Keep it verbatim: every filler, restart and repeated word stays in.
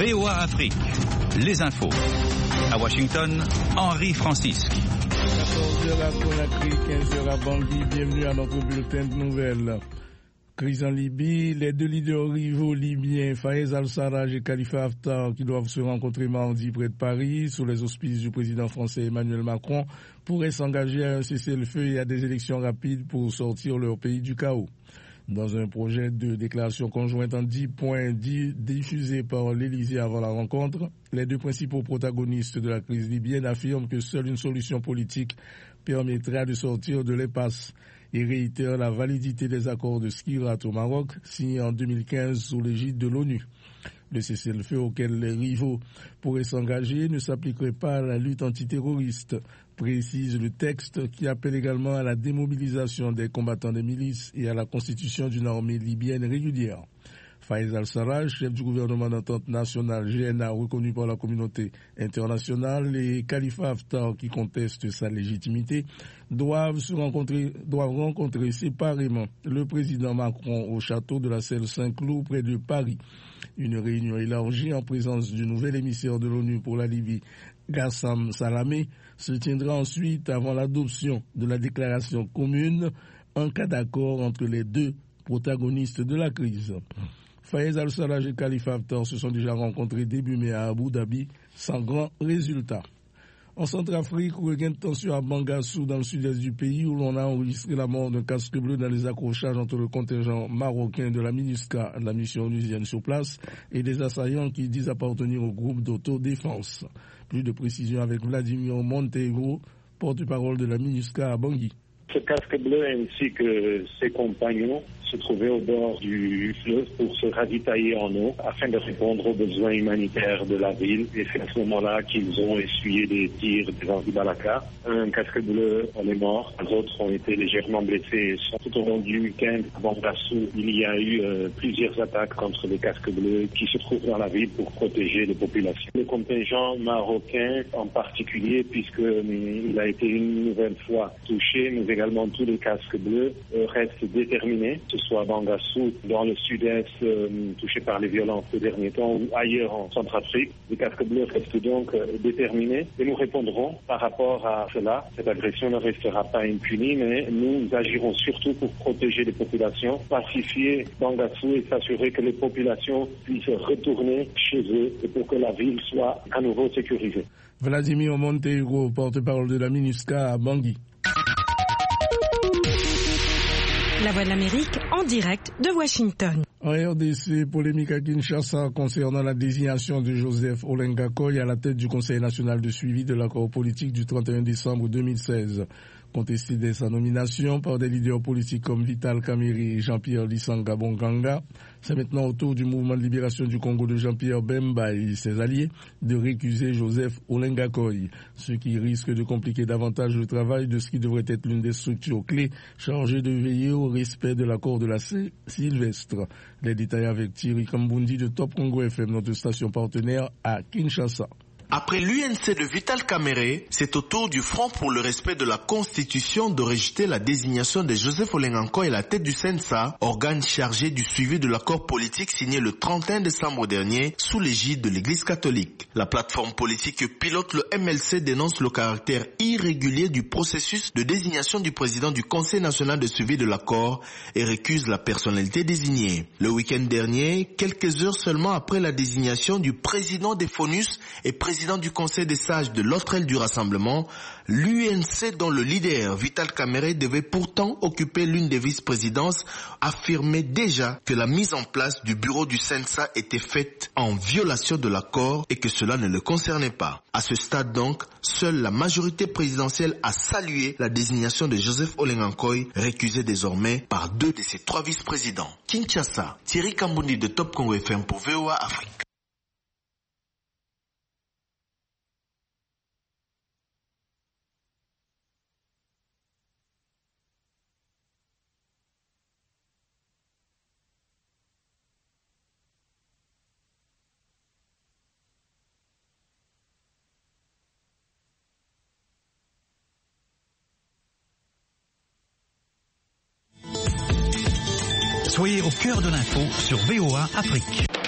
V O A Afrique, les infos. À Washington, Henri Francisque. quatorze heures à Conakry, quinze heures à Bangui. Bienvenue à notre bulletin de nouvelles. Crise en Libye, les deux leaders rivaux libyens, Fayez al-Sarraj et Khalifa Haftar, qui doivent se rencontrer mardi près de Paris, sous les auspices du président français Emmanuel Macron, pourraient s'engager à un cessez-le-feu et à des élections rapides pour sortir leur pays du chaos. Dans un projet de déclaration conjointe en dix points diffusé par l'Élysée avant la rencontre, les deux principaux protagonistes de la crise libyenne affirment que seule une solution politique permettra de sortir de l'impasse et réitèrent la validité des accords de Skirat au Maroc, signés en deux mille quinze sous l'égide de l'ONU. Le cessez-le-feu auquel les rivaux pourraient s'engager ne s'appliquerait pas à la lutte antiterroriste, précise le texte, qui appelle également à la démobilisation des combattants des milices et à la constitution d'une armée libyenne régulière. Fayez al-Sarraj, chef du gouvernement d'entente nationale G N A reconnu par la communauté internationale, et Khalifa Haftar, qui conteste sa légitimité, doivent se rencontrer, doivent rencontrer séparément le président Macron au château de la Selle Saint-Cloud près de Paris. Une réunion élargie en présence du nouvel émissaire de l'ONU pour la Libye, Gassam Salamé, se tiendra ensuite avant l'adoption de la déclaration commune en cas d'accord entre les deux protagonistes de la crise. Fayez al-Sarraj et Khalifa Haftar se sont déjà rencontrés début mai à Abu Dhabi sans grand résultat. En Centrafrique, regain de tension à Bangassou dans le sud-est du pays où l'on a enregistré la mort d'un casque bleu dans les accrochages entre le contingent marocain de la MINUSCA, la mission onusienne sur place, et des assaillants qui disent appartenir au groupe d'autodéfense. Plus de précisions avec Vladimir Monteiro, porte-parole de la MINUSCA à Bangui. Ce casque bleu ainsi que ses compagnons se trouvaient au bord du fleuve pour se ravitailler en eau afin de répondre aux besoins humanitaires de la ville. Et c'est à ce moment-là qu'ils ont essuyé des tirs des anti-Balaka. Un casque bleu en est mort, les autres ont été légèrement blessés. Tout au long du week-end à Bangassou, il y a eu euh, plusieurs attaques contre les casques bleus qui se trouvent dans la ville pour protéger les populations. Le contingent marocain en particulier, puisque euh, il a été une nouvelle fois touché, mais également tous les casques bleus euh, restent déterminés, que ce soit à Bangassou, dans le sud-est, euh, touché par les violences ces derniers temps, ou ailleurs en Centrafrique. Les casques bleus restent donc euh, déterminés et nous répondrons par rapport à cela. Cette agression ne restera pas impunie, mais nous agirons surtout pour protéger les populations, pacifier Bangassou et s'assurer que les populations puissent retourner chez eux et pour que la ville soit à nouveau sécurisée. Vladimir Monteiro, porte-parole de la MINUSCA à Bangui. La Voix de l'Amérique en direct de Washington. En R D C, polémique à Kinshasa concernant la désignation de Joseph Olenga Koy à la tête du Conseil national de suivi de l'accord politique du trente et un décembre deux mille seize. Contesté dès sa nomination par des leaders politiques comme Vital Kamerhe et Jean-Pierre Lissanga Bonganga, c'est maintenant au tour du mouvement de libération du Congo de Jean-Pierre Bemba et ses alliés de récuser Joseph Olenga Koy, ce qui risque de compliquer davantage le travail de ce qui devrait être l'une des structures clés chargées de veiller au respect de l'accord de la Sylvestre. Les détails avec Thierry Kambundi de Top Congo F M, notre station partenaire à Kinshasa. Après l'U N C de Vital Kamerhe, c'est au tour du Front pour le respect de la Constitution de rejeter la désignation de Joseph Olenga Koy à la tête du CENSA, organe chargé du suivi de l'accord politique signé le trente et un décembre dernier sous l'égide de l'Église catholique. La plateforme politique que pilote le M L C dénonce le caractère irrégulier du processus de désignation du président du Conseil national de suivi de l'accord et récuse la personnalité désignée. Le week-end dernier, quelques heures seulement après la désignation du président des FONUS et président du Conseil des sages de l'autre aile du rassemblement, l'U N C dont le leader Vital Kamerhe devait pourtant occuper l'une des vice-présidences affirmait déjà que la mise en place du bureau du CENSA était faite en violation de l'accord et que cela ne le concernait pas. À ce stade donc, seule la majorité présidentielle a salué la désignation de Joseph Olenga Koy, récusé désormais par deux de ses trois vice-présidents. Kinshasa, Thierry Kambundi de Top Congo F M pour V O A Afrique. Soyez au cœur de l'info sur V O A Afrique.